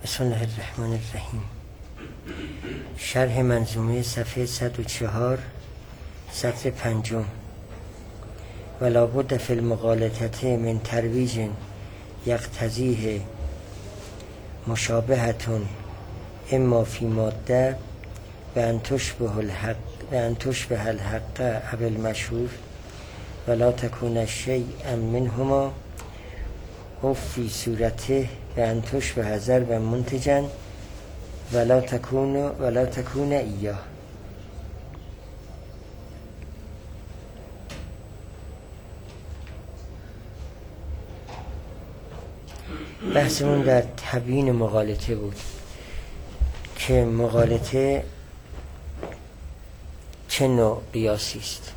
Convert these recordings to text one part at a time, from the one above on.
بسم الله الرحمن الرحیم. شرح منظومه صفحه 104 سطر 5. ولا بد فی المغالطه من ترویج یقتضیه مشابهة اما فی ماده و ان تشبه الحق او المشهور ولا تکون شیئا منهما او فی صورته و ان تشبه ضربا منتجا ولا تکون ایاه. بحثمون در تبیین مغالطه بود که مغالطه چه نوع قیاسی است.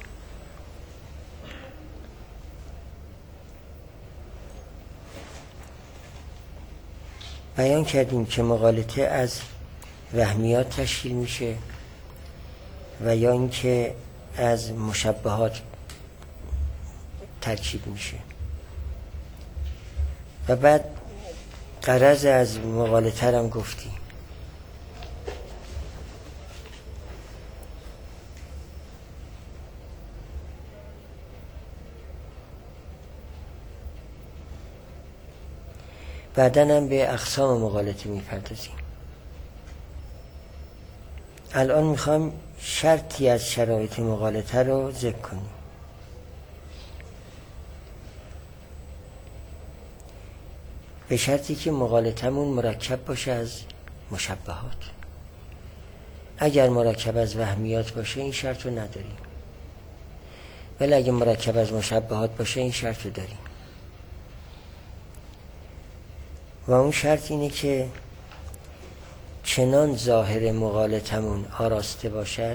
بیان کردیم که مغالطه از وهمیات تشکیل میشه و یا اینکه از مشبهات ترکیب میشه و بعد غرض از مغالطه هم گفتیم. بعداً هم به اقسام مغالطه میپردازیم. الان میخوام شرطی از شرایط مغالطه رو ذکر کنیم. به شرطی که مغالطه‌مون مرکب باشه از مشبهات. اگر مرکب از وهمیات باشه این شرط رو نداریم، ولی اگر مرکب از مشبهات باشه این شرط رو داریم. و اون شرط اینه که چنان ظاهر مغالطمون آراسته باشد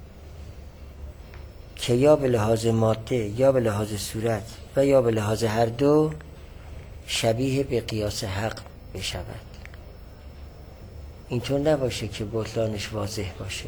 که یا به لحاظ ماده یا به لحاظ صورت و یا به لحاظ هر دو شبیه به قیاس حق بشود. اینطور نباشه که بطلانش واضح باشه،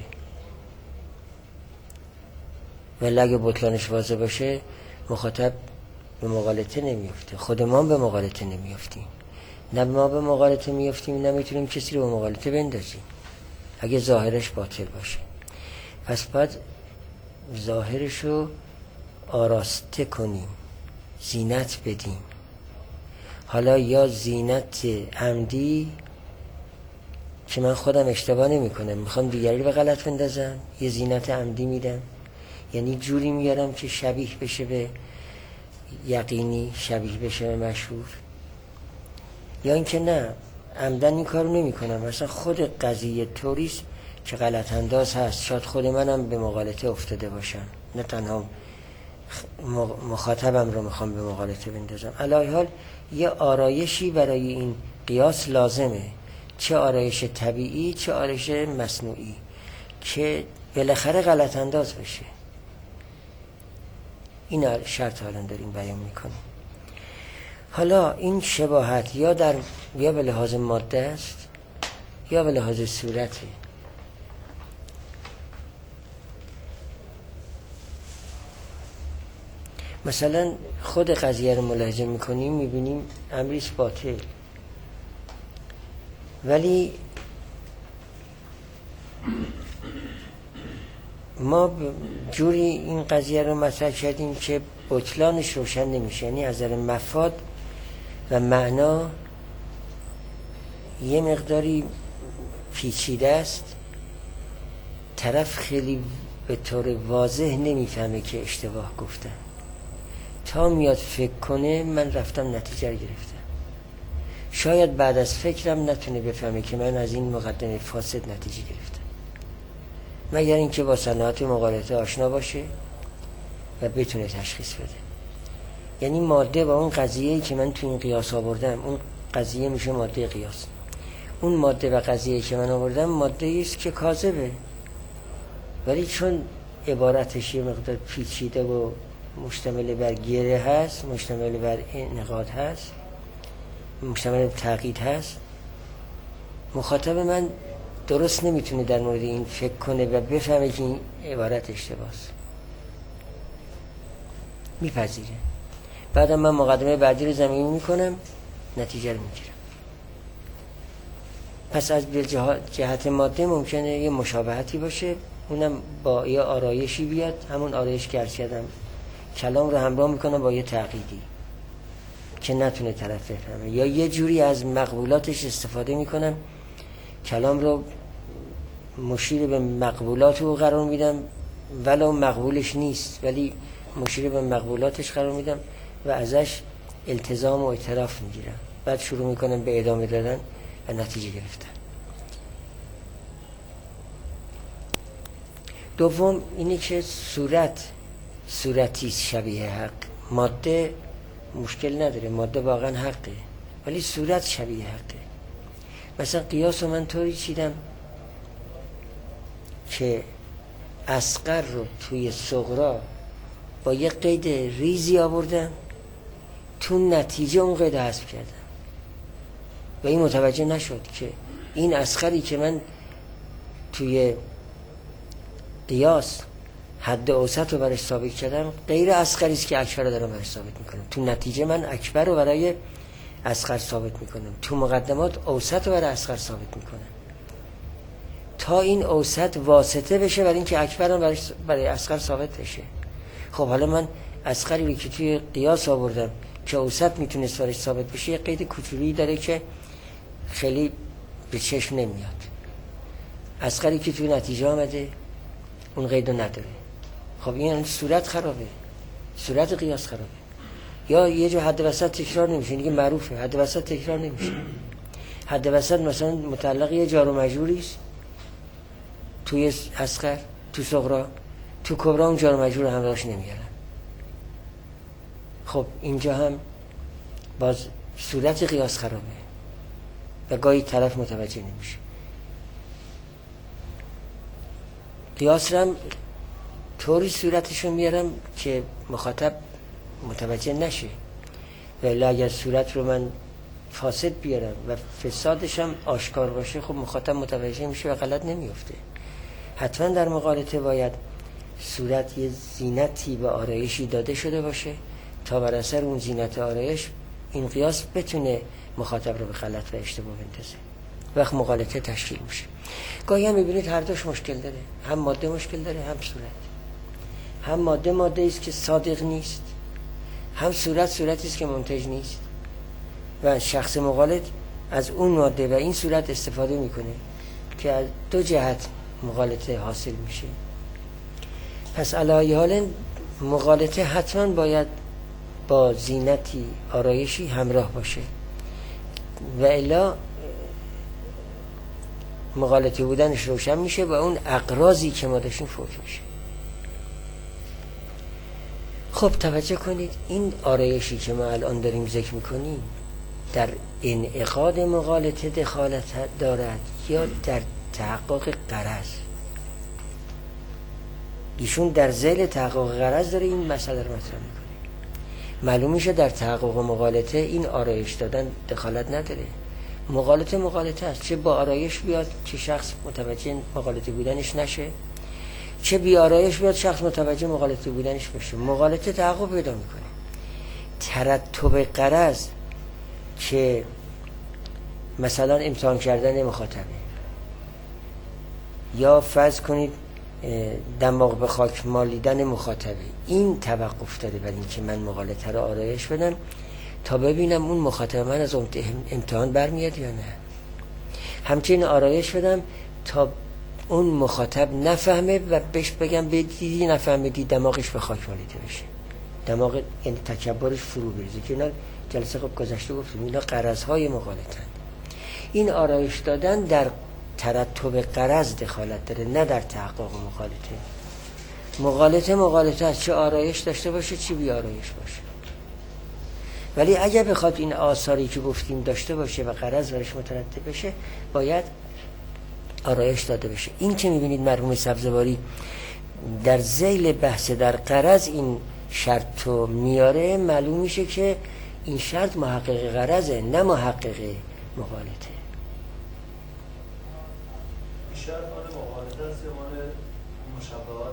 ولی اگه بطلانش واضح باشه مخاطب به مغالطه نمیفته، خود ما به مغالطه نمیفتیم. نه ما به مغالطه میفتیم، نمیتونیم کسی رو به مغالطه بندازیم اگه ظاهرش باطل باشه. پس باید ظاهرش رو آراسته کنیم، زینت بدیم. حالا یا زینت عمدی که من خودم اشتباه نمی کنم، میخوام دیگری رو به غلط بندازم، یه زینت عمدی میدم، یعنی جوری میارم که شبیه بشه به یقینی، شبیه بشه به مشهور. یا اینکه نه، عمدن این کارو نمی کنم، مثلا خود قضیه طوریست که غلط انداز هست، شاید خود منم به مغالطه افتاده باشم، نه تنها مخاطبم رو میخوام به مغالطه بندازم. علی حال یه آرایشی برای این قیاس لازمه، چه آرایش طبیعی چه آرایش مصنوعی، که بالاخره غلط انداز بشه. این شرط الان داریم بیان میکنیم. حالا این شباهت یا به لحاظ ماده است یا به لحاظ صورته. مثلا خود قضیه رو ملاحظه میکنیم، میبینیم امریست باطل، ولی ما جوری این قضیه رو مطرح کردیم که بطلانش روشن نمیشه، یعنی از نظر مفاد و معنا یه مقداری پیچیده است، طرف خیلی به طور واضح نمیفهمه که اشتباه گفتن، تا میاد فکر کنه من رفتم نتیجه رو گرفتم. شاید بعد از فکرم نتونه بفهمه که من از این مقدمه فاسد نتیجه گرفتم، مگر اینکه با صنعت مغالطه آشنا باشه و بتونه تشخیص بده. یعنی ماده و اون قضیه‌ای که من تو این قیاس آوردم، اون قضیه میشه ماده قیاس. اون ماده و قضیه‌ای که من آوردم ماده است که کاذبه، ولی چون عبارتش یه مقدار پیچیده و مشتمل بر گره هست، مشتمل بر انقاد هست، مشتمل بر تعقید هست، مخاطب من درست نمیتونه در مورد این فکر کنه و بفهمه که این عبارت اشتباهه، میپذیره. بعدم من مقدمه بعدی رو زمینی میکنم، نتیجه رو میگیرم. پس از جهت ماده ممکنه یه مشابهتی باشه، اونم با یه آرایشی بیاد، همون آرایش که عرض کردم کلام رو همراه میکنه با یه تعقیدی که نتونه طرف بفهمه، یا یه جوری از مقبولاتش استفاده میکنم کلام رو مشیر به مقبولات رو قرار میدم ولو مقبولش نیست، ولی مشیر به مقبولاتش قرار میدم و ازش التزام و اعتراف میگیرم، بعد شروع میکنم به ادامه دادن و نتیجه گرفتن. دوم اینه که صورتی شبیه حق، ماده مشکل نداره، ماده واقعا حقه، ولی صورت شبیه حقه. مثلا قیاس رو من طوری چیدم که اصغر رو توی صغرا با یه قید ریزی آوردم، تو نتیجه اون قید حذف کردم و این متوجه نشد که این اصغری که من توی قیاس حد اوسط رو برش ثابت کردم غیر اصغری است که اکبر رو دارم برش ثابت میکنم. تو نتیجه من اکبر رو برای اصغر ثابت میکنم، تو مقدمات اوسط رو برای اصغر ثابت میکنم تا این اوسط واسطه بشه برای اینکه اکبر رو برای اصغر ثابت بشه. خب حالا من اصغری رو که توی قیاس آوردم که اوسط میتونست برش ثابت بشه، یه قید کوچولی داره که خیلی به چشم نمیاد. اصغری که توی نتیجه آمده اون قیدو نداره. خب این صورت خرابه، صورت قیاس خرابه. یا یه جو حد وسط تکرار نمیشه، دیگه معروفه حد وسط تکرار نمیشه. حد وسط مثلا متعلق یه جار و مجروری است توی اصغر، تو صغرا، تو کبرا اون جار و مجرور همراهش نمیارن. خب اینجا هم باز صورت قیاس خرابه و گاهی طرف متوجه نمیشه. قیاس رم طوری صورتشو میارم که مخاطب متوجه نشه، ولی اگر صورت رو من فاسد بیارم و فسادش هم آشکار باشه خب مخاطب متوجه میشه و غلط نمیفته. حتما در مقالطه باید صورت یه زینتی و آرایشی داده شده باشه تا بر اثر اون زینت آرایش این قیاس بتونه مخاطب رو به غلط و اشتباه بندازه، وقت مقالطه تشکیل میشه. گاهی هم میبینید هر دوش مشکل داره، هم ماده مشکل داره هم صورت. هم ماده است که صادق نیست، هم صورتی است که منتج نیست و شخص مقالط از اون ماده و این صورت استفاده میکنه که از دو جهت مقالطه حاصل میشه. پس علی حال مقالطه حتما باید با زینتی آرایشی همراه باشه و الا مقالطه بودنش روشن میشه و اون اقراضی که ما داشتیم فوت میشه. خب توجه کنید این آرایشی که ما الان داریم ذکر میکنیم در انعقاد مقالطه دخالت دارد یا در تحقق غرض؟ ایشون در ذیل تحقق غرض داره این مسئله رو مطرح میکنه. معلوم میشه در تحقق مقالطه این آرایش دادن دخالت نداره. مقالطه است، چه با آرایش بیاد که شخص متوجه مقالطه بودنش نشه، چه بی آرایش بیاد شخص متوجه مقالطه بودنش بشه. مقالطه تحقق پیدا میکنه. ترتب غرض که مثلا امتحان کردن مخاطبه یا فرض کنید دماغ به خاک مالیدن مخاطبه، این توقف داره برای اینکه من مقالطه رو آرایش بدم تا ببینم اون مخاطب من از امتحان برمیاد یا نه. همچنین آرایش بدم تا اون مخاطب نفهمه و بهش بگم دیدی نفهمیدی دماغش به خاک مالیده بشه، دماغ یعنی تکبرش فرو بریزه که اینا جلسه خب گذشته گفتیم اینا غرض‌های مقالطه‌اند. این آرایش دادن در ترتب غرض دخالت داره نه در تحقق مقالطه. مقالطه است، چه آرایش داشته باشه چه بی آرایش باشه. ولی اگر بخواد این آثاری که گفتیم داشته باشه و غرض برش مترتب بشه باید آرایش داده بشه. این که میبینید مرحوم سبزواری در ذیل بحث در غرض این شرط رو میاره، معلوم میشه که این شرط محقق غرضه نه محقق مقالطه. شرط مال مقالطه است یا مال مشابهات؟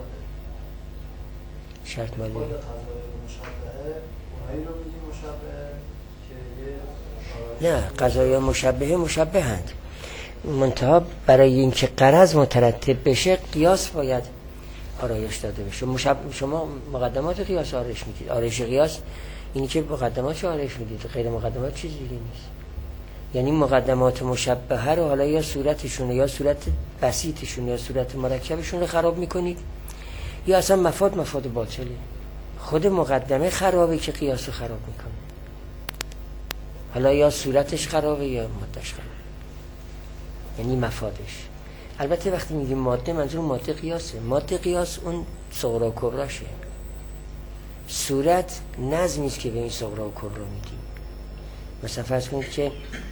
شرط مال خود قضایای مشابهه اونایی رو میگیم مشابهه که یه نه، قضایای مشابهند. منتها برای اینکه غرض مترتب بشه قیاس باید آرایش داده بشه. شما مقدمات قیاس آرایش میدید. آرایش قیاس اینی که مقدمات آرایش میدید، غیر مقدمات چیز دیگه نیست. یعنی مقدمات مشبهه رو حالا یا صورتشون یا صورت بسیطشون یا صورت مرکبشون رو خراب میکنید، یا اصلا مفاد باطله. خود مقدمه خرابه که قیاس رو خراب میکنه. حالا یا صورتش خرابه یا مادهش خرابه، یعنی مفادش. البته وقتی میگیم ماده منظور ماده قیاسه. ماده قیاس اون صغرا و کبراشه. صورت نظمی است که به این صغرا و کبرا میدیم. مثلا فرض کنید که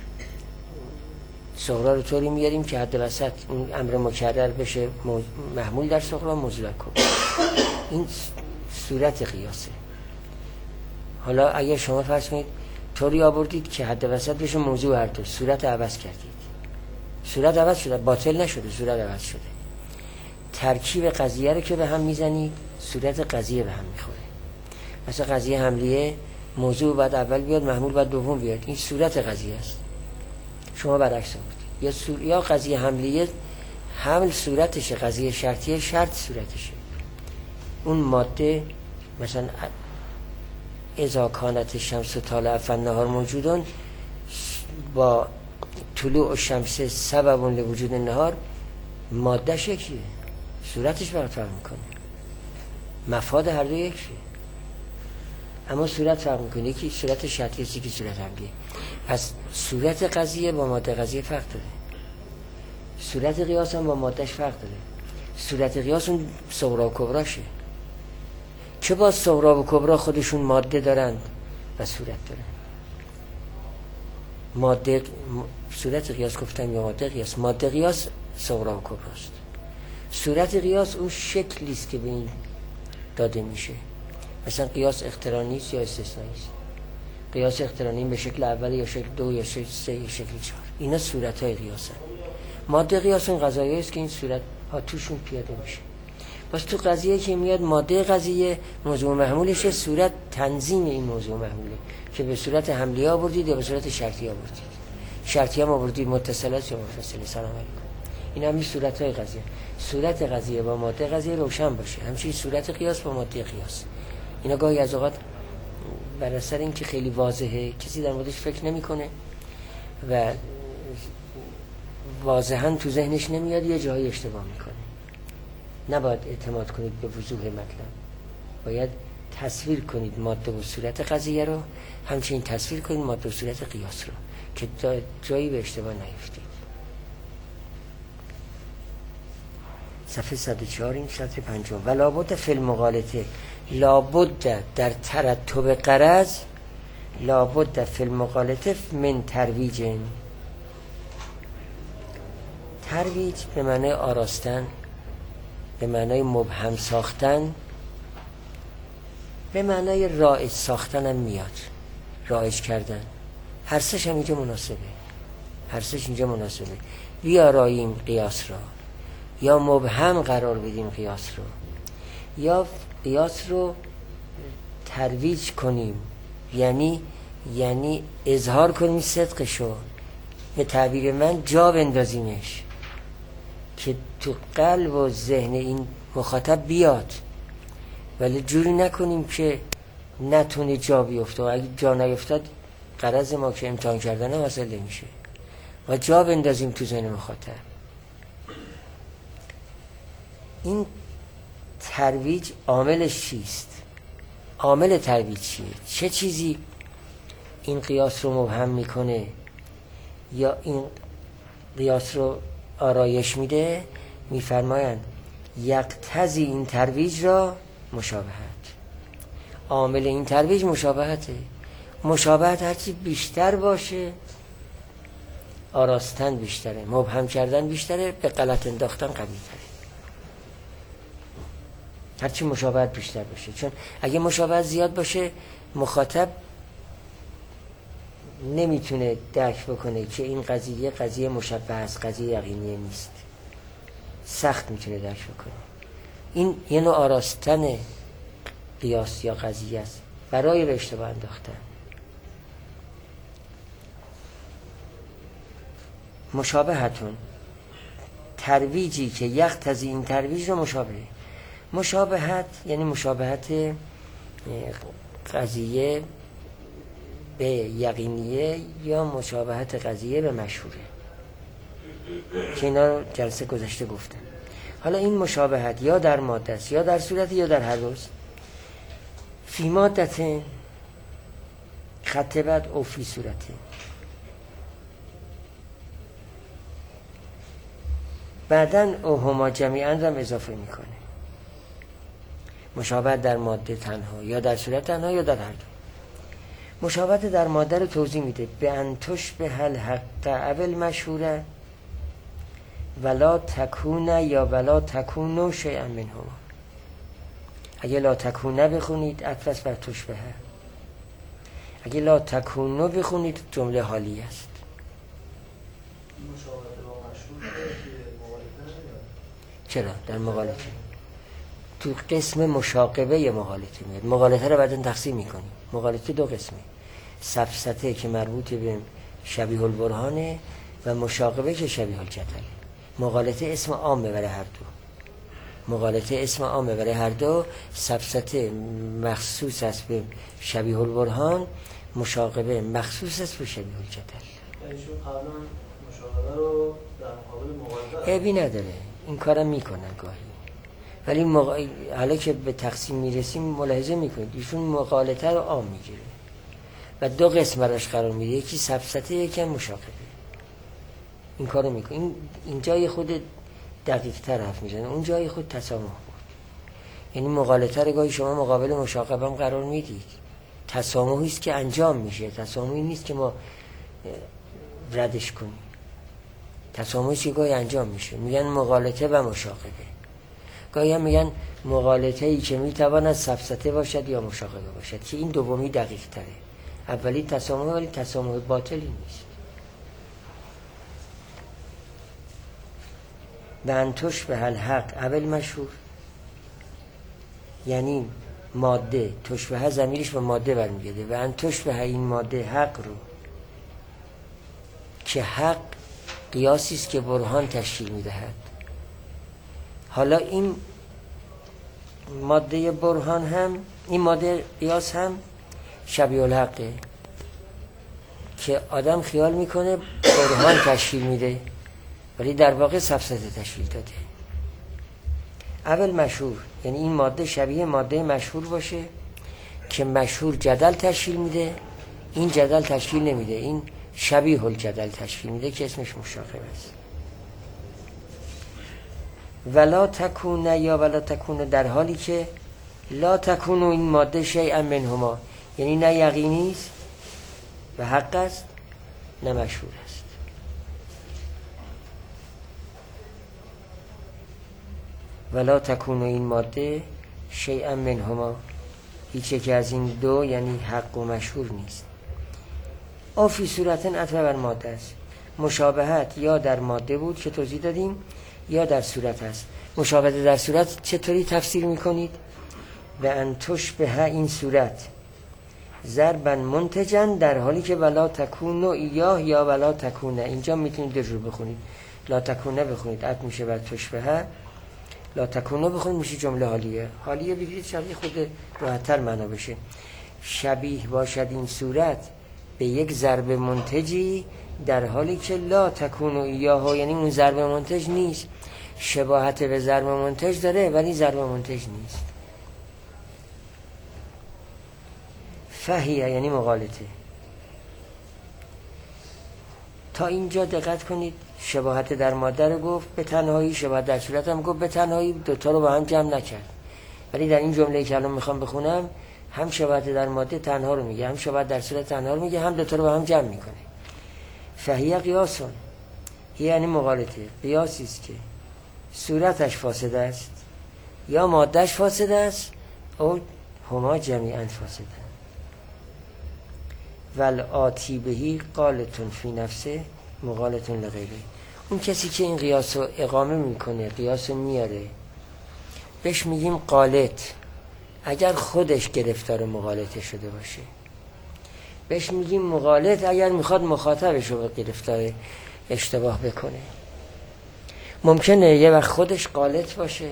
صغرا رو طوری میاریم که حد وسط اون امر مکرر بشه محمول در صغرا، موضوع در کبرا. این صورت قیاسه. حالا اگر شما فرض کنید طوری آوردید که حد وسط بشه موضوع هر دو، صورت عوض کردید. صورت عوض شده، باطل نشده، صورت عوض شده. ترکیب قضیه رو که به هم میزنید صورت قضیه به هم میخوره. مثلا قضیه حملیه موضوع بعد اول بیاد، محمول بعد دوم بیاد، این صورت قضیه است. شما برعکس آوردید. یا قضیه حملیه حمل صورتشه، قضیه شرطیه شرط صورتشه. اون ماده مثلا اذا کانت الشمس طالعة فالنهار موجودون، با طلوع الشمس سبب لوجود النهار، ماده یکیه، صورتش فرق میکنه، مفاد هر دو یکیه، اما صورت فرق میکنه. یکی صورت شرطیه، یکی صورت حملیه. پس صورت قضیه با ماده قضیه فرق داره. صورت قیاس هم با مادهش فرق داره. صورت قیاس اون صغرا و کبراشه، چه با صغرا و کبرا خودشون ماده دارند و صورت دارن. ماده صورت قیاس گفتم یا ماده قیاس. ماده قیاس صغرا و کبراست. صورت قیاس اون شکلی است که به این داده میشه. مثلا قیاس اقترانی است یا استثنایی است. قیاس اقترانی به شکل اول یا شکل دو یا شکل سه یا شکل چهار، اینا صورت‌های قیاسن. ماده قیاس اون قضایایی است که این صورت ها توشون پیاده میشه. پس تو قضیه که میاد ماده قضیه موضوع محمولش صورت تنظیم این موضوع محموله که به صورت حملی آوردید یا به صورت شرطی آوردید. شرطی هم آوردید متصل است یا منفصل. سلام علیکم. این همین صورت‌های قضیه. صورت قضیه با ماده قضیه روشن باشه. همچنین صورت قیاس با ماده قیاس. اینا گاهی از اوقات بر اثر اینکه خیلی واضحه کسی در موردش فکر نمی‌کنه و واضحاً تو ذهنش نمیاد، یه جایی اشتباه میکنه. نباید اعتماد کنید به وضوح مطلب. باید تصویر کنید ماده و صورت قضیه رو، همچنین تصویر کنید ماده و صورت قیاس رو که جایی به اشتباه نیفتید. صفحه 104 این سطر 50. و لابد فی المغالطه، لابد در ترتب غرض، لابد فی المغالطه من ترویج. ترویج به معنی آراستن، به معنای مبهم ساختن، به معنای رایج ساختن هم میاد. رایج کردن، هر سش هم اینجا مناسبه. هر سش اینجا مناسبه. بیاراییم قیاس را، یا مبهم قرار بدیم قیاس رو، یا قیاس رو ترویج کنیم، یعنی اظهار کنیم صدقشو، به تعبیر من جا بندازیمش که تو قلب و ذهن این مخاطب بیاد، ولی جوری نکنیم که نتونه جا بیفته. و اگه جا نیفتاد غرض ما که امتحان کردن حاصل نمیشه. و جا بندازیم تو ذهن مخاطب. این ترویج عاملش چیست؟ عامل ترویج چیه؟ چه چیزی این قیاس رو مبهم میکنه یا این قیاس رو آرایش میده؟ میفرمایند یقتضی این ترویج را مشابهت. عامل این ترویج مشابهته. مشابهت هرچی بیشتر باشه آراستن بیشتره، مبهم کردن بیشتره، به غلط انداختن قوی تره. هرچی مشابهت بیشتر باشه، چون اگه مشابهت زیاد باشه مخاطب نمیتونه درک بکنه که این قضیه مشابه است، قضیه یقینی نیست. سخت میتونه درک بکنه. این یه نوع آراستن قیاس یا قضیه است برای به اشتباه انداختن. مشابهتون ترویجی که یقتضی این ترویج رو مشابهت یعنی مشابهت قضیه به یقینیه یا مشابهت قضیه به مشهوره که اینا رو جلسه گذشته گفتم. حالا این مشابهت یا در ماده است یا در صورت یا در هر روز. فی مادت خط بعد او فی صورت. بعدن او هما جمیعا رو اضافه میکنه. مشابهت در ماده تنها یا در صورت تنها یا در هر دو. مشابهت در ماده رو توضیح میده به انتش به هل حق اول مشهوره ولا تکونه یا ولا تکونو شیئا منهما. اگه لا تکونه بخونید اطلس بر تشبهه، اگه لا تکونو بخونید جمله حالی است. مشابهت با مشهور چرا؟ در مغالطه تو قسم مشاقبه مغالطه میاد. مغالطه رو بعدن تقسیم میکنیم. مغالطه دو قسمه، سفسطه که مربوط به شبیه البرهانه و مشاقبه که شبیه الجدل. مغالطه اسم عامه برای هر دو. مغالطه اسم عامه برای هر دو. سفسطه مخصوص است به شبیه البرهان، مشاقبه مخصوص است به شبیه الجدل. یعنی شما قبلا مشاهده رو در مقابل مغالطه عیبی نداره، این کارم میکنن گاهی، ولی حالا که به تقسیم میرسیم ملاحظه میکنید ایشون مغالطه رو عام میگیره و دو قسم براش قرار میده، یکی سفسطه یکی مشاقبه. این کارو میکنه. این جای خود دقیق تر حرف میزنه، اون جای خود تسامح بود. یعنی مغالطه رو گاهی شما مقابل مشاقبه هم قرار میدید. تسامحی است که انجام میشه، تسامحی نیست که ما ردش کنیم. تسامحی است که گاهی انجام میشه. میگن مغالطه و مشاقبه. گاهی هم میگن مغالطه ای که میتواند سفسطه باشد یا مشاقبه باشد، که این دومی دقیق تره. اولی تسامح، ولی تسامح باطلی نیست. و انتش به الحق اول مشهور یعنی ماده تشبه ضمیرش به ماده برمیگرده و انتش به این ماده حق رو که حق قیاسی است که برهان تشکیل میدهد. حالا این ماده برهان هم، این ماده قیاس هم شبیه الحقه که آدم خیال میکنه برهان تشکیل میده ولی در واقع سفسطه تشکیل داده. اول مشهور یعنی این ماده شبیه ماده مشهور باشه که مشهور جدل تشکیل میده، این جدل تشکیل نمیده، این شبیه الجدل تشکیل میده که اسمش مشاقبه است. ولا تکونه یا ولا تکونه در حالی که لا تکونه این ماده شیئا منهما، یعنی نه یقینی است و حق است نه مشهور است. ولا تکونه این ماده شیئا منهما، هیچ یک از این دو یعنی حق و مشهور نیست. او فی صورت عطف بر ماده است. مشابهت یا در ماده بود که توضیح دادیم یا در صورت است. مشابهت در صورت چطوری تفسیر میکنید؟ و انتش به این صورت ضربا منتجا در حالی که ولا تکونو ایاه یا ولا تکونه. اینجا میتونید در رو بخونید، لا تکونه بخونید عطف میشه بر تشبهه، لا تکونو بخونید میشه جمله حالیه. حالیه بگیرید شبیه خود راحت‌تر معنا بشه. شبیه باشد این صورت به یک ضرب منتجی در حالی که لا تکونو ایاه، یعنی اون ضرب منتج نیست. شباهت به ضرب منتج داره ولی ضرب منتج نیست. فهیه یعنی مغالطه. تا اینجا دقت کنید، شباهت در ماده رو گفت به تنهایی، شباهت در صورت هم گفت به تنهایی، دوتا رو با هم جمع نکرد. ولی در این جمله که الان میخوام بخونم هم شباهت در ماده تنها رو میگه، هم شباهت در صورت تنها رو میگه، هم دوتا رو با هم جمع میکنه. فهیه قیاسون، یعنی مغالطه، قیاسی است که صورتش فاسد است یا مادهش فاسد است او هما جمیعا فاسد. والآتی بهی قالتون فی نفسه مغالطون لغیره. اون کسی که این قیاس رو اقامه میکنه، قیاس رو میاره، بهش میگیم قالت اگر خودش گرفتار مغالطه شده باشه. بهش میگیم مغالط اگر میخواد مخاطبش رو گرفتاره. اشتباه بکنه. ممکنه یه وقت خودش غلط باشه،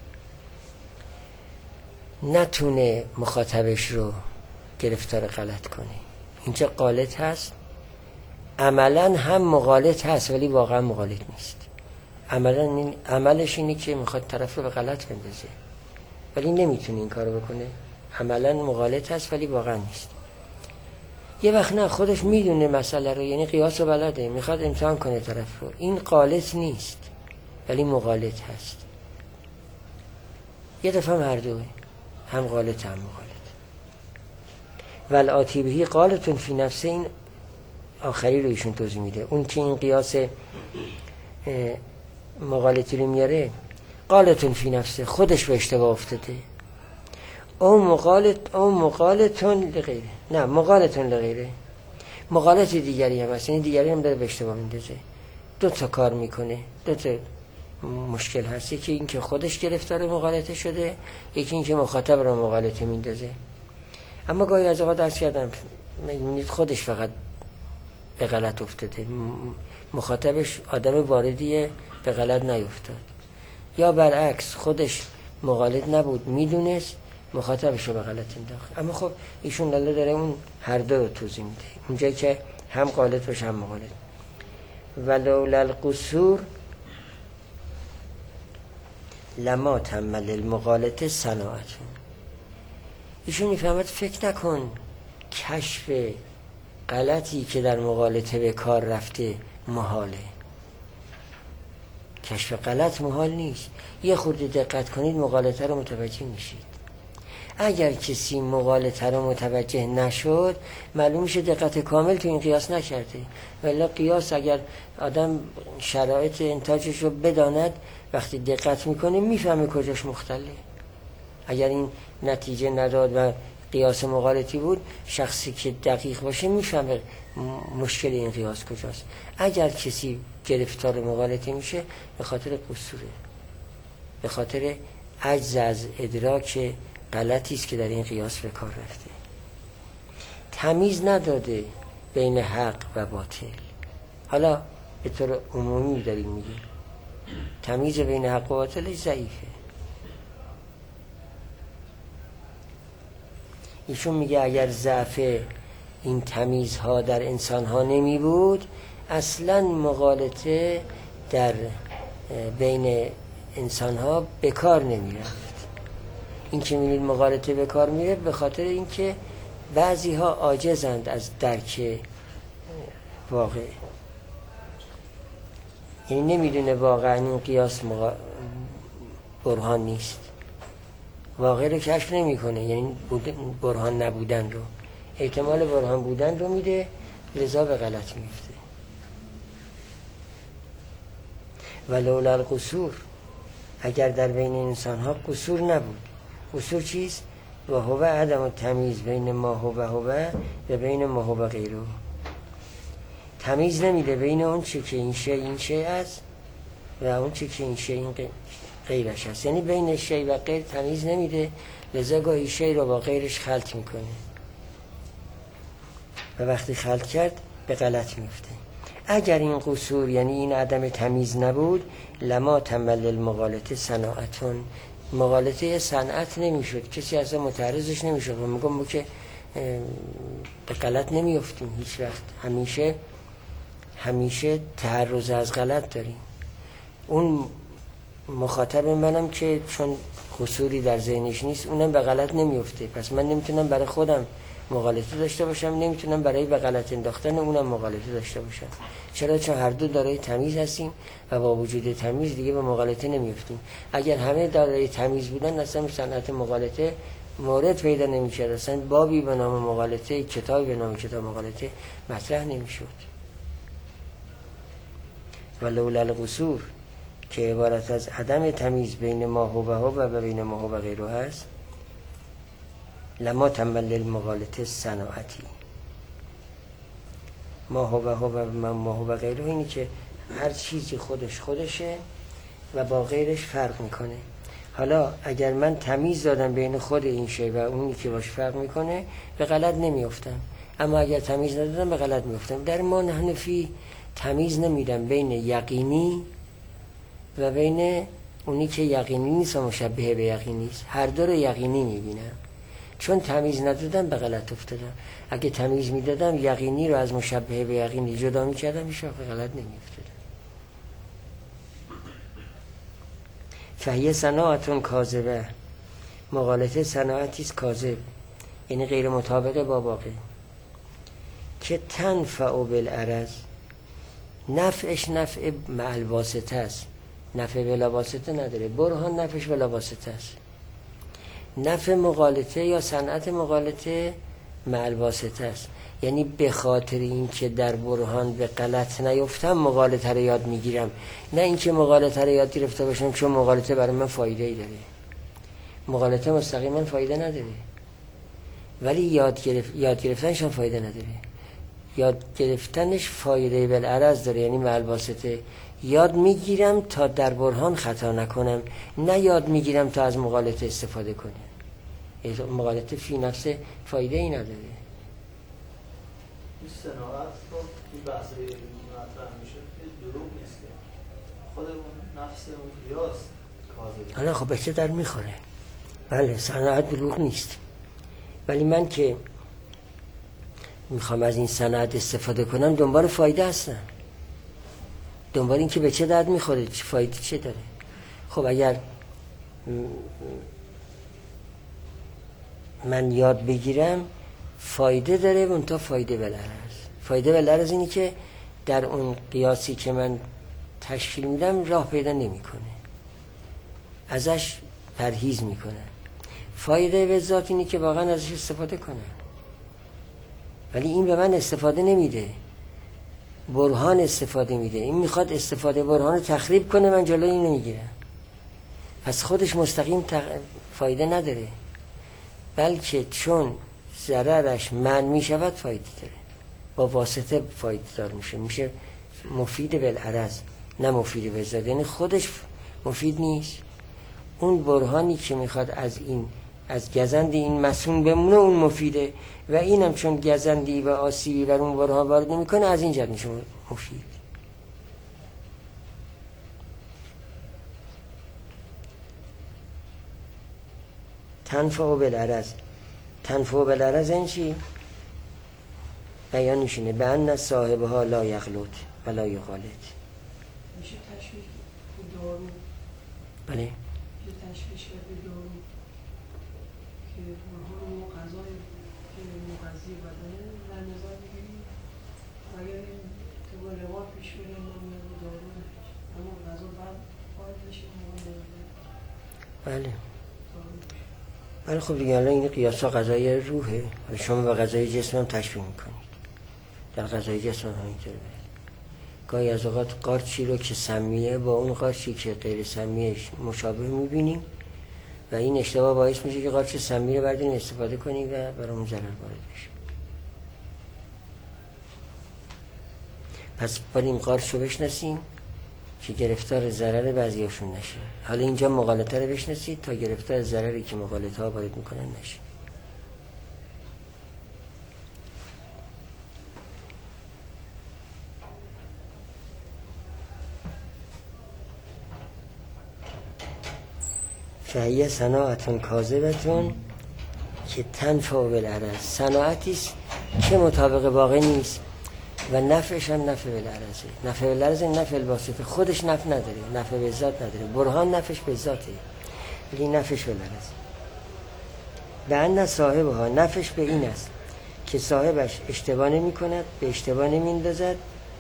نتونه مخاطبش رو گرفتار غلط کنه. اینجا غلط هست، عملا هم مغالط هست ولی واقعا مغالط نیست. عملش اینه که میخواد طرف رو به غلط بندازه ولی نمیتونه این کارو بکنه. عملا مغالط هست ولی واقعا نیست. یه وقت نه، خودش میدونه مسئله رو، یعنی قیاس رو بلده، میخواد امتحان کنه طرف رو. این غلط نیست ولی مغالط هست. یه دفعه هر دوه، هم غلط هم مغالط. والآتی بهی غالطٌ فی نفسه، این آخری رو ایشون توضیح میده. اون که این قیاس مغالطی رو میاره، غالطٌ فی نفسه، خودش به اشتباه افتاده. او مغالطٌ لغیره، نه مغالطٌ لغیره، مغالط دیگری هم هست، این دیگری هم داره به اشتباه میندازه. دو تا کار میکنه، دو تا مشکل هست. یکی این که خودش گرفتار مغالطه شده، یکی این که مخاطب رو مغالطه میندازه. اما گاهی از اوقات درس کردم میبینید خودش فقط به غلط افتاده، مخاطبش آدم واردیه به غلط نیفتاد. یا برعکس خودش مغالط نبود، میدونست، مخاطبش رو به غلط انداخت. اما خب ایشون لاله داره اون هر دو رو توضیح میده، اونجایی که هم غلط باشه هم مغالط. ولولا القصور لما تمل المغالطه صناعتون. ایشون میفهمد فکر نکن کشف غلطی که در مغالطه به کار رفته محاله. کشف غلط محال نیست. یه خورده دقت کنید مغالطه رو متوجه میشید. اگر کسی مغالطه رو متوجه نشد، معلوم میشه دقت کامل تو این قیاس نکرده. ولی قیاس اگر آدم شرایط انتاجش رو بداند، وقتی دقت میکنه میفهمه کجاش مختله. اگر این نتیجه نداد و قیاس مغالطی بود، شخصی که دقیق باشه میفهمه مشکل این قیاس کجاست. اگر کسی گرفتار مغالطه میشه، به خاطر قصوره، به خاطر عجز از ادراک غلطی است که در این قیاس به کار رفته. تمیز نداده بین حق و باطل. حالا به طور عمومی داریم میگیم تمیز بین حق و باطل ضعیفه. ایشون میگه اگر ضعف این تمیزها در انسانها نمی بود، اصلا مغالطه در بین انسانها به کار نمی رفت. این که میبینید مغالطه به کار میره به خاطر اینکه بعضی ها عاجزند از درک واقع، یعنی نمیدونه واقعا این قیاس برهان نیست، واقع رو کشف نمیکنه، یعنی برهان نبودن رو، احتمال برهان بودن رو میده، لذا به غلط میفته. ولولا القصور، اگر در بین انسان ها قصور نبود. قصور چیست؟ و هو عدم التمیز بین ما هو و بین ما هو غیره. تمیز نمیده بین اون چی که این شی است و اون چی که این شی این غیرش است. یعنی بین شی و غیر تمیز نمیده، لذا گاهی شی رو با غیرش خلط میکنه و وقتی خلط کرد به غلط میفته. اگر این قصور یعنی این عدم تمیز نبود، لما تمل المغالطه صناعتون، مغالطه صنعت نمیشد، کسی اصلا متعرضش نمیشد. و میگم که به غلط نمیافتیم هیچ وقت، همیشه تعرض از غلط داریم. اون مخاطب منم که چون قصوری در ذهنش نیست، اونم به غلط نمیفته، پس من نمیتونم برای خودم مغالطه داشته باشم، نمیتونم برای به غلط انداختن اونم مغالطه داشته باشم. چرا؟ چون هر دو دارای تمیز هستیم و با وجود تمیز دیگه به مغالطه نمیفتیم. اگر همه دارای تمیز بودن، اصلا صنعت مغالطه مورد پیدا نمیشد، اصلا بابی به نام مغالطه، کتابی به نام کتاب مغالطه مطرح نمیشد. ولولا القصور که عبارت از عدم تمیز بین ما هو و بین ما هو غیره هست، لما تمل المغالطه صناعتی. ما هو و ما هو غیره اینی که هر چیزی خودشه و با غیرش فرق میکنه. حالا اگر من تمیز دادم بین خود این شی و اونی که باش فرق میکنه، به غلط نمیافتم. اما اگر تمیز ندادم به غلط میافتم. در ما حنفی تمیز نمیدم بین یقینی و بین اونی که یقینی نیست و مشبه به یقینی نیست. هر دو رو یقینی میبینم. چون تمیز ندادم به غلط افتادم. اگه تمیز میدادم یقینی رو از مشبه به یقینی جدا میکردم هیچ وقت غلط نمیافتادم. فهیه صناعتون کاذبه، مغالطه صناعتی است کاذب، یعنی غیر مطابق با واقع. که تنفع بالعرض، نفعش نفع مع الواسطه است، نفع بلا واسطه نداره. برهان نفعش بلا واسطه است. نفع مغالطه یا صنعت مغالطه مع الواسطه است، یعنی به خاطر این که در برهان به غلط نیفتم مغالطه رو یاد میگیرم، نه اینکه مغالطه رو یاد گرفته باشم چون مغالطه برای من فایده ای داره. مغالطه مستقیما فایده نداره، ولی یاد گرفتنش هم فایده نداره. یاد گرفتنش فایده بالعرض داره، یعنی مع الواسطه. یاد میگیرم تا در برهان خطا نکنم، نه یاد میگیرم تا از مغالطه استفاده کنم. مغالطه فی نفس فایده ای نداره. این صناعت رو این بحث مطرح میشه که دروغ نیست، خود اون نفس اون قیاس کاذبه. حالا خب به چه در میخوره؟ بله صناعت دروغ نیست، ولی من که میخوام از این صنعت استفاده کنم دنبال فایده هستم، دنبال این که به چه درد میخوره، چه فایده چه داره. خب اگر من یاد بگیرم فایده داره، منتها فایده بالعرض. فایده بالعرض اینی که در اون قیاسی که من تشکیل میدم راه پیدا نمیکنه، ازش پرهیز میکنه. فایده به ذات اینی که واقعا ازش استفاده کنم، ولی این به من استفاده نمیده، برهان استفاده میده. این میخواد استفاده برهان رو تخریب کنه، من جلوی اینو میگیرم. پس خودش مستقیم فایده نداره، بلکه چون ضررش منع میشود فایده داره، با واسطه فایده دار میشه مفید بالعرض نه مفید به ذات. یعنی خودش مفید نیست، اون برهانی که میخواد از گزند این مسون بمونه اون مفیده، و اینم چون گزندی و آسیبی بر اون برهان وارد نمیکنه از این جهت میشه مفید. تنفع بالعرض، تنفع بالعرض این چی؟ بیانش اینه به ان صاحبها لا یغلط و لا یغالط. میشه تشبیه به دارو. بله میشه تشبیه به دارو که برهان و غذای که مغذی بدنه در نظر بگیریم، اگر این طبق روان پیش بره ما دارو نمیشه، اما غذا بعد باید بشه بله بله. خب دیگه الان این قیاس ها غذای روحه، شما به غذای جسم هم تشبیه میکنید. در غذای جسم هم همینطوره. گاهی از اوقات قارچی رو که سمیه با اون قارچی که غیر سمیهش مشابه میبینیم و این اشتباه باعث میشه که قارچ سمی رو برداریم استفاده کنیم و برامون ضرر وارد بشه. پس باید این قارچ رو بشناسیم که گرفتار ضرر بعضیاشون نشه. حالا اینجا مغالطه رو بشناسید تا گرفتار ضرری که مغالطه ها وارد میکنن نشه. فهیه صناعتون کاذبتون که تنفع بالعرض، صناعتی است که مطابق واقع نیست و نفعش هم نفع بالعرضه. نفع بالعرض نفع الواسطه، خودش نفع نداره، نفع به ذات نداره. برهان نفعش به ذاته ولی نفعش بالعرض. به ان صاحبها، نفعش به این است که صاحبش اشتباه نمی کند، به اشتباه نمی اندازد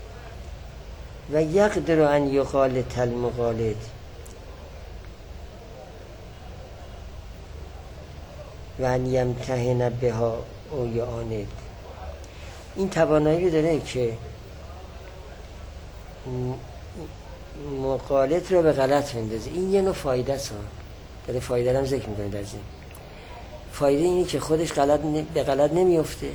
و یقدر ان یغالط المغالط، و ان یمتحن بها او یعاند. این توانایی رو داره که مغالط رو به غلط بندازه. این یه نوع فایده است، داره فایده رو هم ذکر میکنه در ذهن. فایده اینه که خودش به غلط نمیفته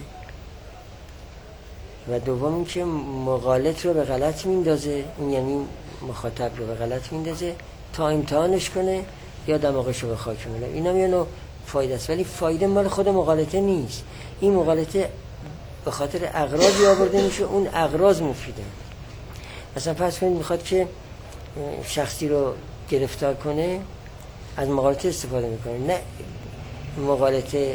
و دوم این که مغالط رو به غلط میندازه، این یعنی مخاطب رو به غلط میندازه تا امتحانش کنه یا دماغش رو به خاک می‌ندازه. اینم یه نوع فایده است، ولی فایده مال خود مغالطه نیست. این مغالطه به خاطر اغراضی آورده میشه، اون اغراض مفیده. مثلا فرض کنید میخواد که شخصی رو گرفتار کنه، از مغالطه استفاده میکنه، نه مغالطه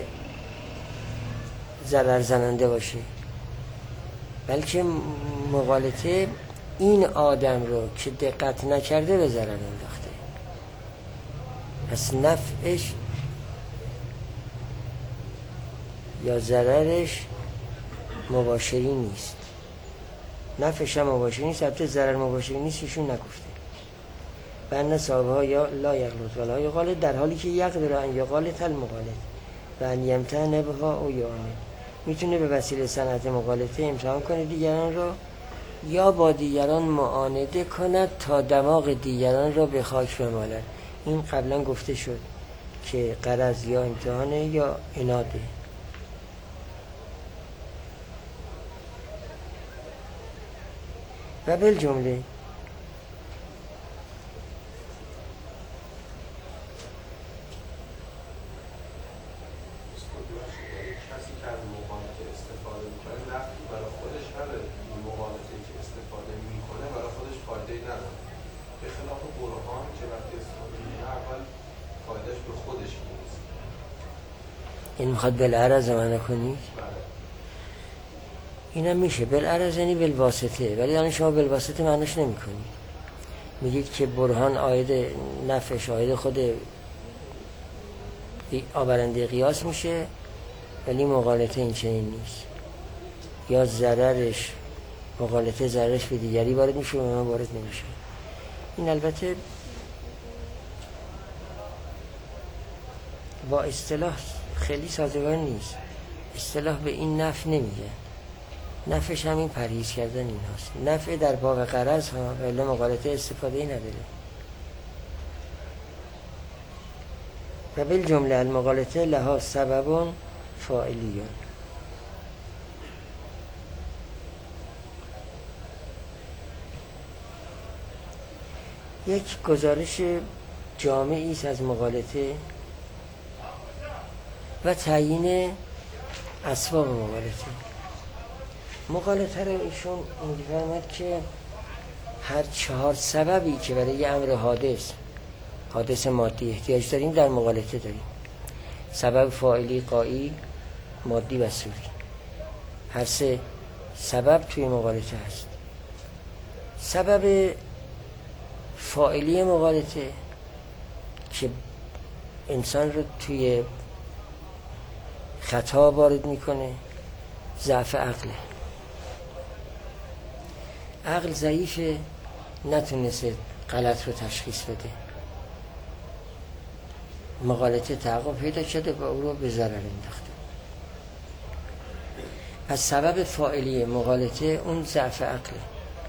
ضرر زننده باشه، بلکه مغالطه این آدم رو که دقت نکرده به ضرر انداخته. پس نفعش یا ضررش مباشری نیست. نفعش هم مباشری نیست، البته ضرر مباشری نیست ایشون نگفته. بنده صاحبه ها یا لا یغلط ولا یغالط، در حالی که یقدر ان یغالط المغالط و ان یمتحن بها او یعمل، میتونه به وسیله صنعت مغالطه امتحان کنه دیگران را یا با دیگران معانده کند تا دماغ دیگران را به خاک بمالد. این قبلا گفته شد که غرض یا امتحانه یا عناده. و بالجمله کسی که از مغالطه استفاده میکنه نفعی برای خودش نداره، این مغالطه که استفاده میکنه برای خودش فایده‌ای نداره، به خلاف برهان که وقتی استفاده میکنه اول فایدهش به خودش میرسه. این میخواد بالعرض منو کنید؟ اینم میشه بالعرض، یعنی بالواسطه، ولی الان شما بالواسطه معنیش نمی کنید. میگید که برهان آید نفعش آید خود آورنده قیاس میشه، ولی مغالطه این چنین نیست. یا ضررش مغالطه ضررش به دیگری وارد میشه و من وارد نمیشه. این البته با اصطلاح خیلی سازگار نیست. اصطلاح به این نفع نمیگه، نفعش همین پرهیز کردن این هاست. نفع در باب غرض ها ولی مغالطه استفاده ای نداره. و بالجمله المغالطه لها سبب فاعلیون. یک گزارش جامعی است از مغالطه و تعیین اسباب مغالطه. مغالطه رو ایشون می‌فرماید که هر 4 سببی که برای یه امر حادث مادی احتیاج داریم در مغالطه داریم. سبب فاعلی، غایی، مادی و صوری. هر 3 سبب توی مغالطه هست. سبب فاعلی مغالطه که انسان رو توی خطا وارد میکنه ضعف عقله. عقل ضعیفه، نتونسته غلط رو تشخیص بده، مغالطه تعقب پیدا شده و او رو به ضرر انداخته. پس سبب فاعلی مغالطه اون ضعف عقله.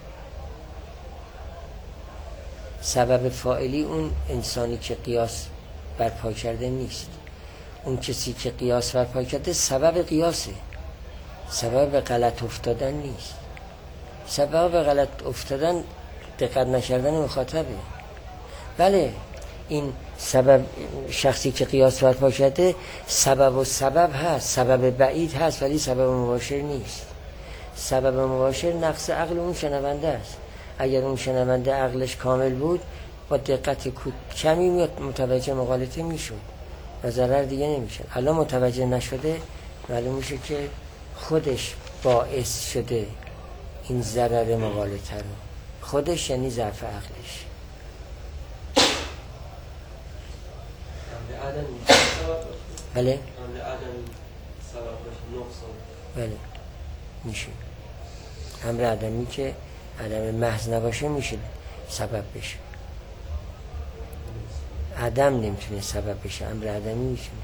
سبب فاعلی اون انسانی که قیاس برپا کرده نیست. اون کسی که قیاس برپا کرده سبب قیاسه، سبب غلط افتادن نیست. سبب غلط افتادن دقت نکردن مخاطبه. بله این سبب، شخصی که قیاس برپا کرده سبب و سبب هست، سبب بعید هست ولی سبب مباشر نیست. سبب مباشر نقص عقل اون شنونده است. اگر اون شنونده عقلش کامل بود با دقت کمی متوجه مغالطه میشد و ضرر دیگه نمیشه. الان متوجه نشده، معلوم میشه که خودش باعث شده این ضرر مغالطه رو، خودش یعنی ضعف عقلش. بله بله میشه. امر عدمی که عدم محض نباشه میشه سبب بشه. عدم نمیتونه سبب بشه، امر عدمی میتونه.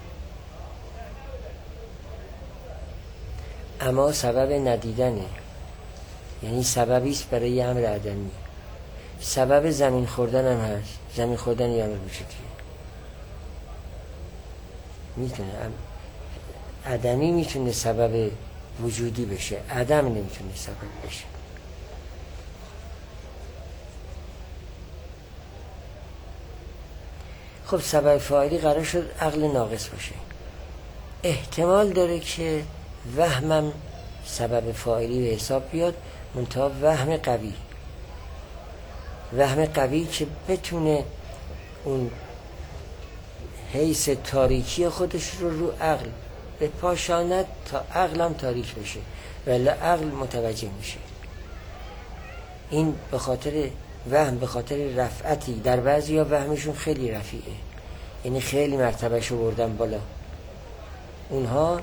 اما سبب ندیدنه، یعنی سببیست برای امر عدمی. سبب زمین خوردن هم هست، زمین خوردن یه امر وجودیه، میتونه. عدمی میتونه سبب وجودی بشه، عدم نمیتونه سبب بشه. خب سبب فاعلی قرار شد عقل ناقص باشه. احتمال داره که وهمم سبب فاعلی به حساب بیاد، منتها وهم قوی. وهم قوی که بتونه اون حیث تاریکی خودش رو عقل بپاشاند تا عقلم تاریک بشه، ولی عقل متوجه میشه. این به خاطر وهم، به خاطر رفعتی. در بعضیا وهمشون خیلی رفیعه، یعنی خیلی مرتبهشو بردن بالا. اونها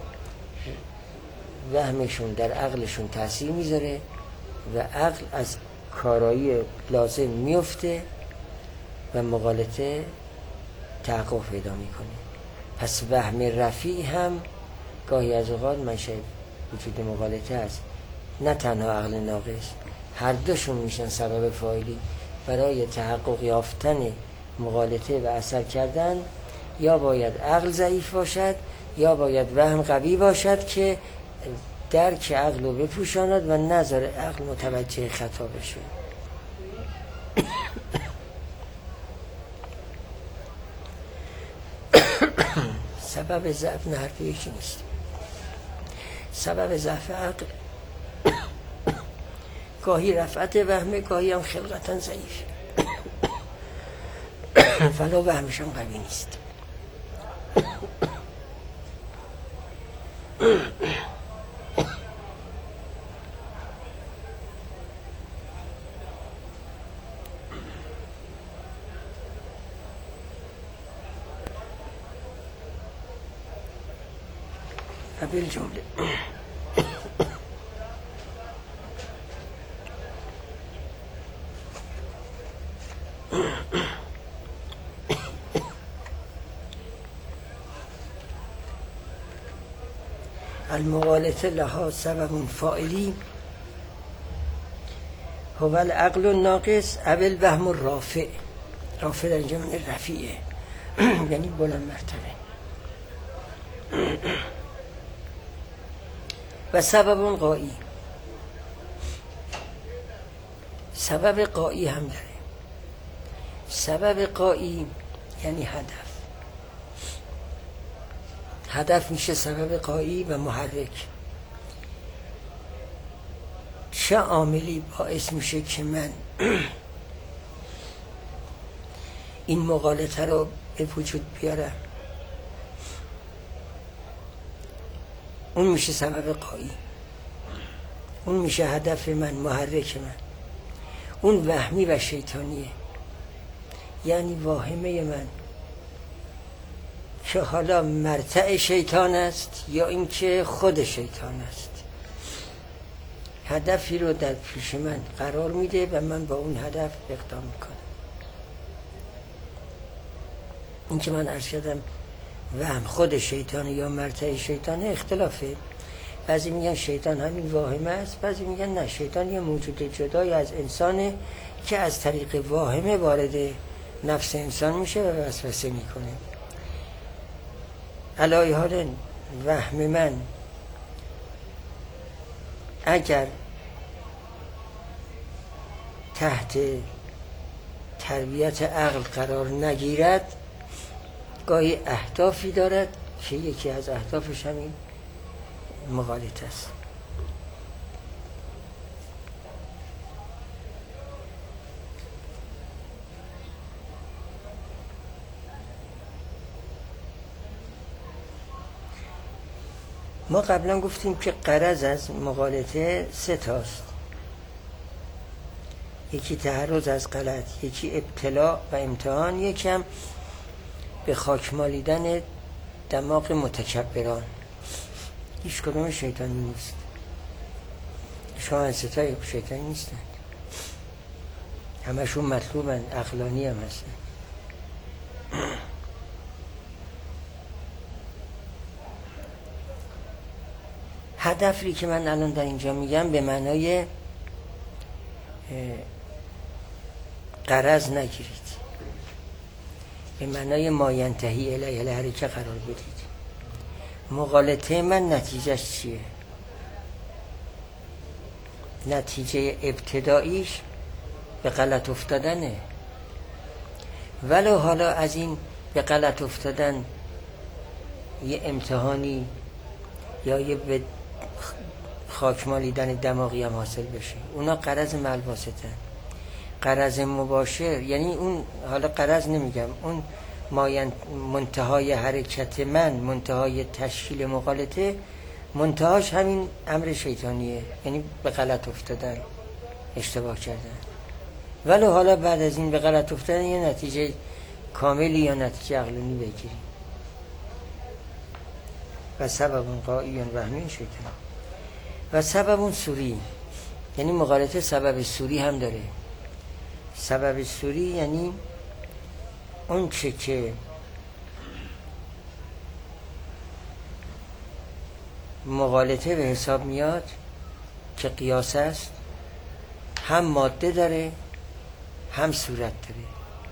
وهمشون در عقلشون تاثیر میذاره و عقل از کارایی لازم میفته و مغالطه تحقق پیدا میکنه. پس وهم رفیع هم گاهی از اوقات منشأ وجود مغالطه است، نه تنها عقل ناقص. هر دوشون میشن سبب فاعلی برای تحقق یافتن مغالطه و اثر کردن. یا باید عقل ضعیف باشد یا باید وهم قوی باشد که درک عقل رو بپوشاند و نظر عقل متوجه خطا بشه. سبب ضعف نه حرف یکی نیست. سبب ضعف عقل گاهی رفعت وهمه، گاهی هم خلقتا ضعیف، ولی وهمش هم قوی نیست. و بالجمله المغالطه لها سبب فاعلی هو العقل الناقص او الوهم الرافع. رافع در اینجا معنی رفیعه، یعنی بلند مرتبه. و سبب قایی، سبب قایی هم داره. سبب قایی یعنی هدف. هدف میشه سبب قایی و محرک. چه عاملی باعث میشه که من این مغالطه رو به وجود بیارم؟ اون میشه سبب قایی، اون میشه هدف من، محرک من. اون وهمی و شیطانیه، یعنی واهمه من که حالا مرتع شیطان است یا اینکه خود شیطان است. هدفی رو در پیش من قرار میده و من با اون هدف اقدام میکنم. این که من عرض کردم وهم خود شیطان یا مرتع شیطان اختلافه. بعضی میگن شیطان همین واهمه است، بعضی میگن نه، شیطان یه موجود جدای از انسانه که از طریق واهمه وارد نفس انسان میشه و وسوسه میکنه. علای حال وهم من اگر تحت تربیت عقل قرار نگیرد، گاهی اهدافی دارد که یکی از اهدافش همین مغالطه است. ما قبلا گفتیم که غرض از مغالطه 3 تاست. یکی تحرز از غلط، یکی ابتلاء و امتحان، یکم به خاک مالیدن دماغ متکبران. هیچ کدوم شیطانی نیست. شاهنستای شیطانی نیستن، همشون مطلوبن، عقلانی هم هستن. هدفی که من الان در اینجا میگم به معنای غرض نگیرید، به معنای ماینتهی الیه الحرکه قرار بدید. مغالطه من نتیجهش چیه؟ نتیجه ابتداییش به غلط افتادنه، ولو حالا از این به غلط افتادن یه امتحانی یا یه به خاک مالیدن دماغی هم حاصل بشه، اونا غرض ملباستن. غرض مباشر، یعنی اون، حالا غرض نمیگم، اون منتهای حرکت من، منتهای تشکیل مغالطه، منتهاش همین امر شیطانیه، یعنی به غلط افتادن، اشتباه کردن. ولی حالا بعد از این به غلط افتادن یه نتیجه کاملی یا نتیجه عقلانی بگیریم. و سبب قایی وهمی شیطان و سبب سوری، یعنی مغالطه سبب سوری هم داره. سبب سوری یعنی اون چه که مغالطه به حساب میاد که قیاس است، هم ماده داره هم صورت داره.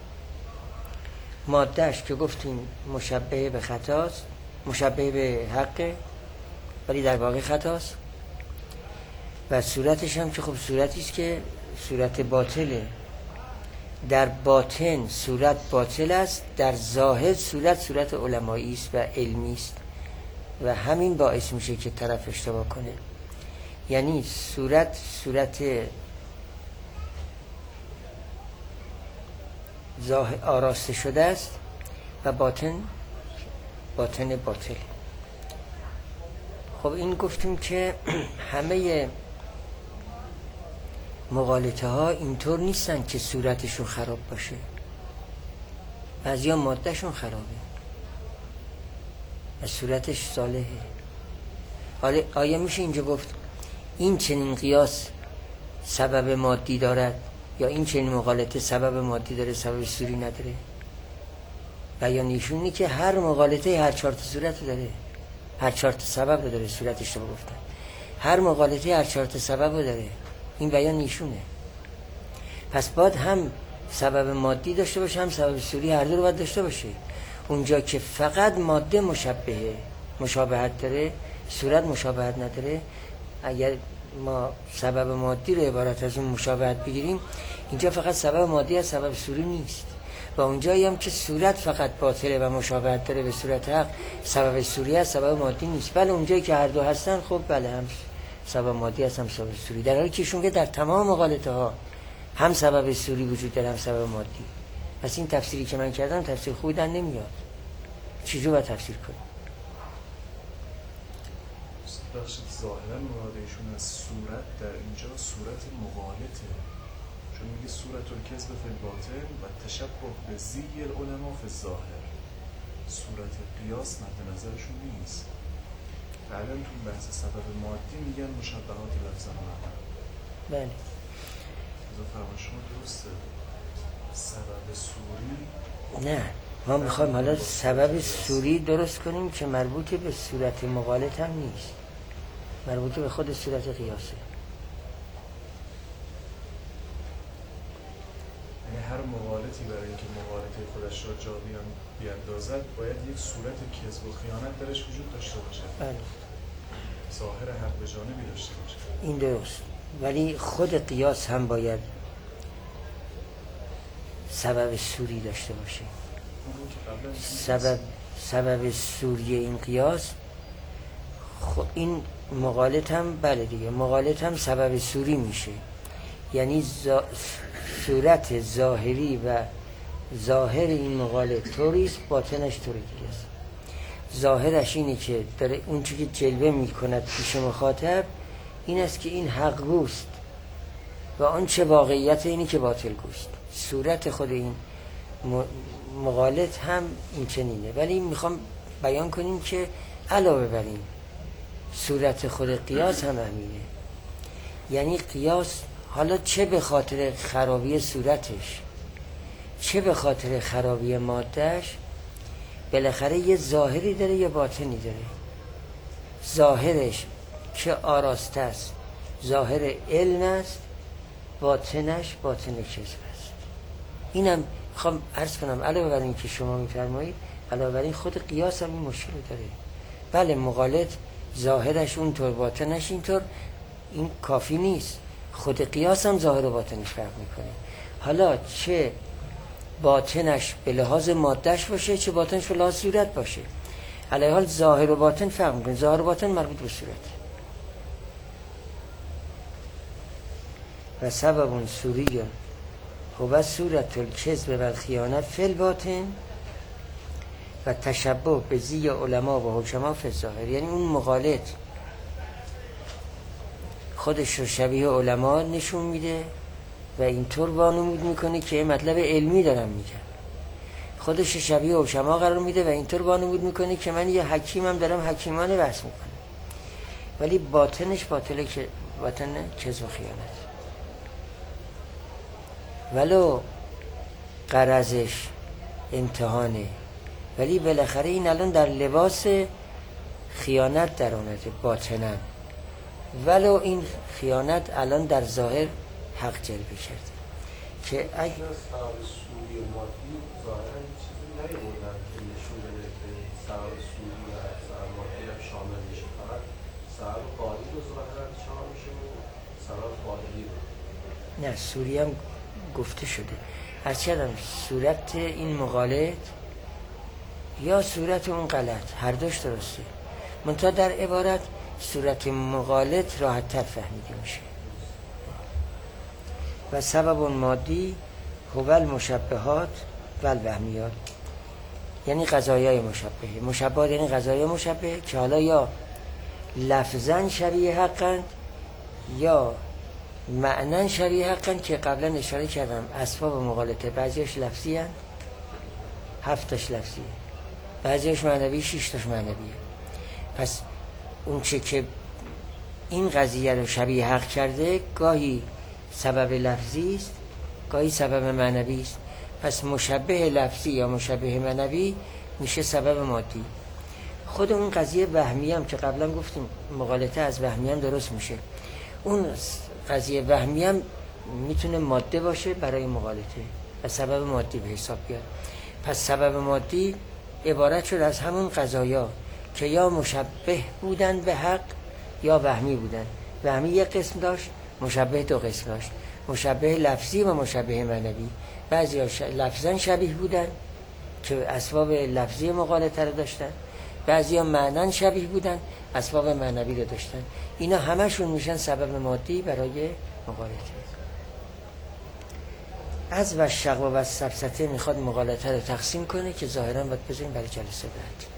مادهش که گفتیم مشبه به خطاست، مشبه به حقه ولی در واقع خطاست، و صورتش هم که خب صورتی است که صورت باطله. در باطن صورت باطل است، در ظاهر صورت علمایی است و علمی است و همین باعث میشه که طرف اشتباه کنه. یعنی صورت ظاهر آراسته شده است و باطن باطل. خب این گفتیم که همه مغالطه ها اینطور نیستن که صورتشون خراب باشه، بعضیا مادهشون خرابه و صورتش صالحه. حالا آیا میشه اینجا گفت این چنین قیاس سبب مادی دارد یا این چنین مغالطه سبب مادی داره سبب سوری نداره؟ بیان ایشون اینه که هر مغالطه هر 4 تا صورت داره، هر 4 تا سبب داره. صورتش رو گفتن هر مغالطه هر 4 تا سبب داره، این بیان ایشونه. پس باید هم سبب مادی داشته باشه هم سبب سوری، هر دو رو باید داشته باشه. اونجا که فقط ماده مشابهت داره، صورت مشابهت نداره، اگر ما سبب مادی رو عبارت از اون مشابهت بگیریم، اینجا فقط سبب مادی از سبب سوری نیست. و اونجایی هم که صورت فقط باطله و مشابهت داره به صورت حق، سبب سوری از سبب مادی نیست. بله اونجایی که هر دو هستن خب بله هم سبب مادی هست هم سبب سوری، در حالی که ایشون که در تمام مغالطه ها هم سبب سوری وجود داره هم سبب مادی. پس این تفسیری که من کردم تفسیر خوبی در نمیاد. چجور باید تفسیر کنیم؟ بخشید ظاهرا مراد ایشون از صورت در اینجا صورت مغالطه، چون میگه صورت الکذب فی الباطن و تشبه به زی العلماء فی الظاهر. صورت قیاس مد نظرشون نیست. بعدا تو بحث سبب مادی میگن مشبهات لفظا و معنی. بله از فرمان شما درسته. سبب سوری نه، ما میخوایم حالا سبب سوری درست کنیم که مربوط به صورت مغالط هم نیست، مربوط به خود صورت قیاسه. یعنی هر مغالطی برای اینکه مغالطه خودش را جا بیاندازد باید یک صورت کذب و خیانت درش وجود داشته باشه. بله ظاهر حق به جانبی داشته باشه. این درست، ولی خود قیاس هم باید سبب سوری داشته باشه. سبب سوری این قیاس خب این مغالط هم بله دیگه، مغالط هم سبب سوری میشه. یعنی صورت ظاهری و ظاهر این مغالط طوریست، باطنش طوری دیگه است. ظاهرش اینه که داره اون چیزی که جلوه میکند پیش مخاطب این است که این حق گوست و آن چه واقعیت اینی که باطل گوست. صورت خود این مغالط هم این چنینه، ولی میخوام بیان کنیم که علاوه بر این صورت خود قیاس هم همینه. یعنی قیاس حالا چه به خاطر خرابی صورتش چه به خاطر خرابی مادهش بالاخره یه ظاهری داره یه باطنی داره. ظاهرش که آراسته است ظاهر علم است، باطنش باطن کذب است. اینم میخوام عرض کنم علاوه بر این که شما میفرمایید، علاوه بر این خود قیاس هم این مشکل داره. بله مغالط ظاهرش اونطور باطنش اینطور، این کافی نیست، خود قیاس هم ظاهر و باطنش فرق میکنه. حالا چه باطنش به لحاظ مادهش باشه چه باطنش به لحاظ صورت باشه، علیه حال ظاهر و باطن فرق میکنه. ظاهر و باطن مربوط به صورت. و سبب سوری هو صورت الکذب و الخیانت فی الباطن و تشبه به زی علما و حکما فی الظاهر. یعنی اون مقالط خودش رو شبیه علما نشون میده و اینطور وانمود میکنه که مطلب علمی دارم میگم، خودش رو شبیه حکما قرار میده و اینطور وانمود میکنه که من یه حکیمم دارم حکیمانه بحث میکنم، ولی باطنش باطن کذب و خیانت. ولو غرضش امتحانه، ولی بالاخره این الان در لباس خیانت در آمده باطناً، ولو این خیانت الان در ظاهر حق جلوه کرده. که اگه سبب سوری مادی ظاهرا چیزی نیوردن که نشون بده که سبب سوری و سبب مادی هم شامل میشه، فقط سبب قالی رو ظاهرا شامل میشه و سبب قالی رو نه، سوری هم گفته شده. هرچند صورت این مقالط یا صورت اون غلط هر دوش درسته، منتها در عبارت صورت مقالط راحت تر فهمیده میشه. و سبب مادی هو المشبهات و الوهمیات، یعنی قضایای مشبهه. مشبهات یعنی قضایای مشبهه که حالا یا لفظاً شبیه حقاً یا معناً شبیه حقاً، که قبلا اشاره کردم اسباب مغالطه بعضیش لفظی هن، 7 تاش لفظیه، بعضیش معنوی، 6 تاش معنویه. پس اون چه که این قضیه رو شبیه حق کرده گاهی سبب لفظی است، گاهی سبب معنوی است. پس مشبه لفظی یا مشبه معنوی میشه سبب مادی. خود اون قضیه وهمی هم که قبلا گفتیم مغالطه از وهمی هم درست میشه، اون قضیه وهمی هم میتونه ماده باشه برای مغالطه و سبب مادی به حساب بیاد. پس سبب مادی عبارت شد از همون قضایا که یا مشبه بودن به حق یا وهمی بودن. وهمی یک قسم داشت، مشبه 2 قسم داشت، مشبه لفظی و مشبه معنوی. بعضی لفظاً شبیه بودن که اسباب لفظی مغالطه رو داشتن، بعضی ها معناً شبیه بودن اسباب معنوی رو داشتن. اینا همشون میشن سبب مادی برای مغالطه. از و شغب و سبسته میخواد مغالطه رو تقسیم کنه که ظاهراً باید بذاریم برای جلسه بعد.